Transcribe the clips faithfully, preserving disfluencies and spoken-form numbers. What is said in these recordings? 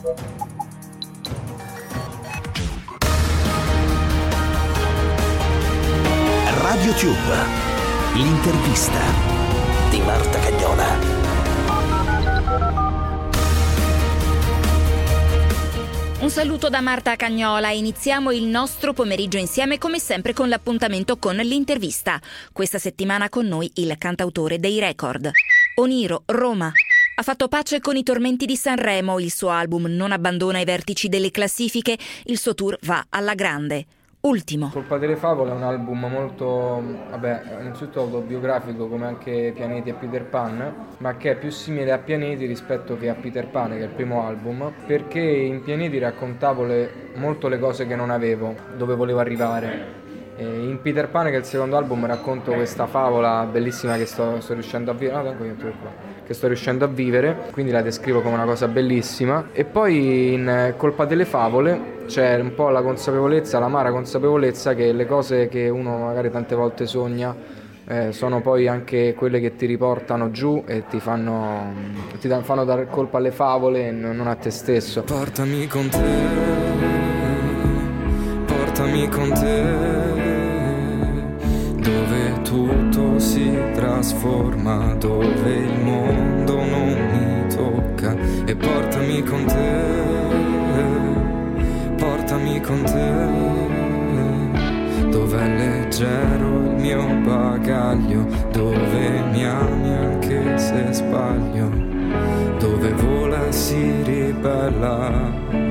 RadioTube, l'intervista di Marta Cagnola. Un saluto da Marta Cagnola. Iniziamo il nostro pomeriggio insieme come sempre con l'appuntamento con l'intervista. Questa settimana con noi il cantautore dei record. Oniro, Roma. Ha fatto pace con i tormenti di Sanremo, il suo album non abbandona i vertici delle classifiche, il suo tour va alla grande. Ultimo. Colpa delle favole è un album molto, vabbè, innanzitutto autobiografico come anche Pianeti e Peter Pan, ma che è più simile a Pianeti rispetto che a Peter Pan, che è il primo album, perché in Pianeti raccontavo le, molto le cose che non avevo, dove volevo arrivare. E in Peter Pan, che è il secondo album, racconto questa favola bellissima che sto, sto riuscendo a vivere, no, che sto riuscendo a vivere, quindi la descrivo come una cosa bellissima. E poi in Colpa delle favole c'è un po' la consapevolezza, l'amara consapevolezza che le cose che uno magari tante volte sogna eh, sono poi anche quelle che ti riportano giù e ti fanno, ti fanno dare colpa alle favole e non a te stesso. Portami con te, portami con te, dove tutto si trasforma, dove il mondo non mi tocca. E portami con te, portami con te, dove è leggero il mio bagaglio, dove mi ami anche se sbaglio, dove vola e si ribella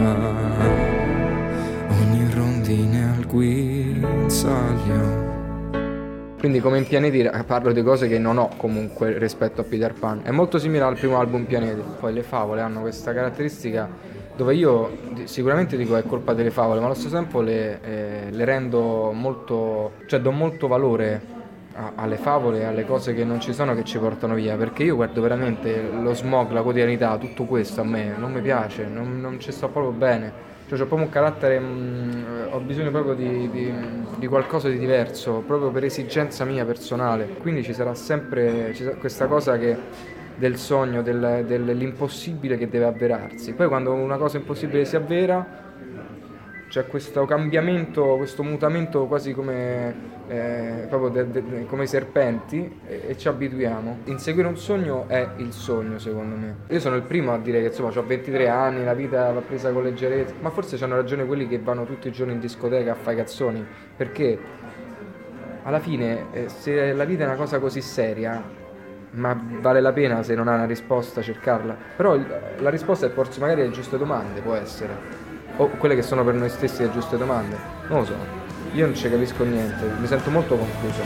ogni rondine al guinzaglio. Quindi come in Pianeti parlo di cose che non ho comunque rispetto a Peter Pan. È molto simile al primo album Pianeti. Poi le favole hanno questa caratteristica dove io sicuramente dico è colpa delle favole, ma allo stesso tempo le, eh, le rendo molto, cioè do molto valore a, alle favole e alle cose che non ci sono, che ci portano via, perché io guardo veramente lo smog, la quotidianità, tutto questo a me non mi piace, non, non ci sto proprio bene. Cioè, ho proprio un carattere, mh, ho bisogno proprio di, di, di qualcosa di diverso, proprio per esigenza mia personale. Quindi ci sarà sempre ci sarà questa cosa che del sogno, del, dell'impossibile che deve avverarsi. Poi quando una cosa impossibile si avvera, c'è questo cambiamento, questo mutamento quasi come, eh, proprio de, de, come i serpenti e, e ci abituiamo. Inseguire un sogno è il sogno, secondo me. Io sono il primo a dire che insomma ho ventitré anni, la vita va presa con leggerezza, ma forse c'hanno ragione quelli che vanno tutti i giorni in discoteca a fare cazzoni, perché alla fine eh, se la vita è una cosa così seria, ma vale la pena se non ha una risposta cercarla. Però il, la risposta è porsi magari le giuste domande, può essere, o quelle che sono per noi stessi le giuste domande, non lo so, io non ci capisco niente, mi sento molto confuso.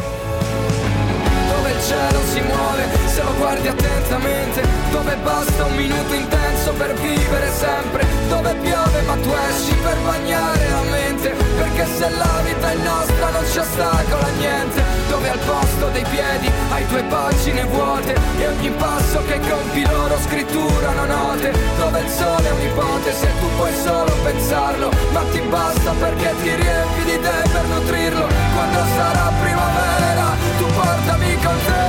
Dove il cielo si muove se lo guardi attentamente, dove basta un minuto intenso per vivere sempre, dove piove ma tu esci per bagnare la mente, perché se la vita è nostra non ci ostacola niente, dove al posto dei piedi hai due pagine vuote e ogni passo che compi loro scritturano note, dove il sole è un'ipotesi e tu puoi solo pensarlo, ma ti basta perché ti riempi di te per nutrirlo. Quando sarà primavera tu portami con te,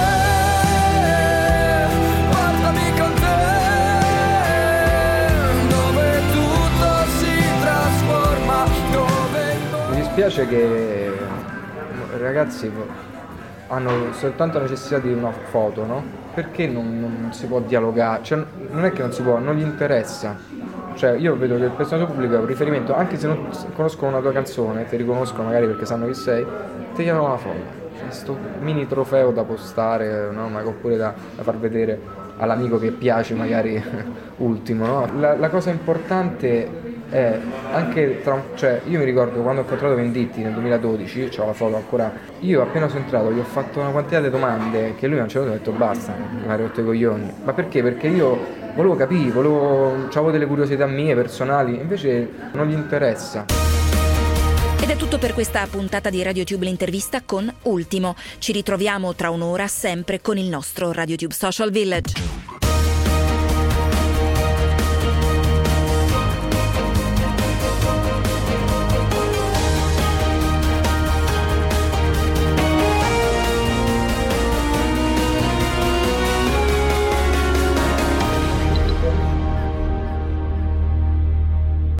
portami con te, dove tutto si trasforma, dove il mondo... Mi dispiace che ragazzi hanno soltanto necessità di una foto, no? Perché non, non si può dialogare? Cioè, non è che non si può, non gli interessa. Cioè, io vedo che il personaggio pubblico è un riferimento, anche se non conoscono una tua canzone, ti riconoscono magari perché sanno chi sei, ti chiedono una foto. Cioè, sto mini trofeo da postare, no? Ma oppure da, da far vedere all'amico che piace magari ultimo, no? La, la cosa importante è anche tra, cioè io mi ricordo quando ho incontrato Venditti nel duemiladodici, c'ho la foto ancora, io appena sono entrato gli ho fatto una quantità di domande che lui a un certo punto ha detto basta, mi ha rotto i coglioni. Ma perché? Perché io volevo capire, volevo, avevo delle curiosità mie personali, invece non gli interessa. Ed è tutto per questa puntata di RadioTube l'intervista con Ultimo. Ci ritroviamo tra un'ora sempre con il nostro RadioTube Social Village.